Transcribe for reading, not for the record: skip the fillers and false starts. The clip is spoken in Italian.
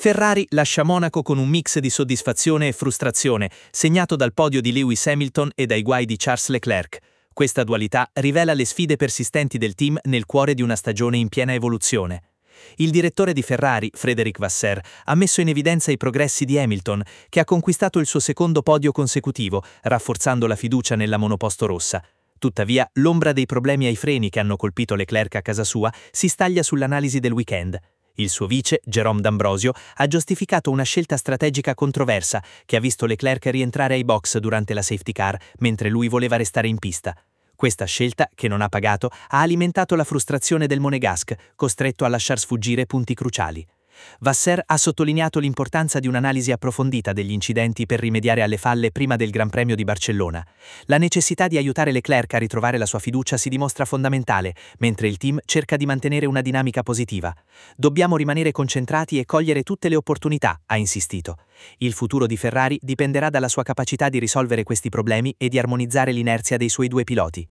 Ferrari lascia Monaco con un mix di soddisfazione e frustrazione, segnato dal podio di Lewis Hamilton e dai guai di Charles Leclerc. Questa dualità rivela le sfide persistenti del team nel cuore di una stagione in piena evoluzione. Il direttore di Ferrari, Frédéric Vasseur, ha messo in evidenza i progressi di Hamilton, che ha conquistato il suo secondo podio consecutivo, rafforzando la fiducia nella monoposto rossa. Tuttavia, l'ombra dei problemi ai freni che hanno colpito Leclerc a casa sua si staglia sull'analisi del weekend. Il suo vice, Jérôme D'Ambrosio, ha giustificato una scelta strategica controversa che ha visto Leclerc rientrare ai box durante la safety car, mentre lui voleva restare in pista. Questa scelta, che non ha pagato, ha alimentato la frustrazione del monegasc, costretto a lasciar sfuggire punti cruciali. Vasseur ha sottolineato l'importanza di un'analisi approfondita degli incidenti per rimediare alle falle prima del Gran Premio di Barcellona. La necessità di aiutare Leclerc a ritrovare la sua fiducia si dimostra fondamentale, mentre il team cerca di mantenere una dinamica positiva. Dobbiamo rimanere concentrati e cogliere tutte le opportunità, ha insistito. Il futuro di Ferrari dipenderà dalla sua capacità di risolvere questi problemi e di armonizzare l'inerzia dei suoi due piloti.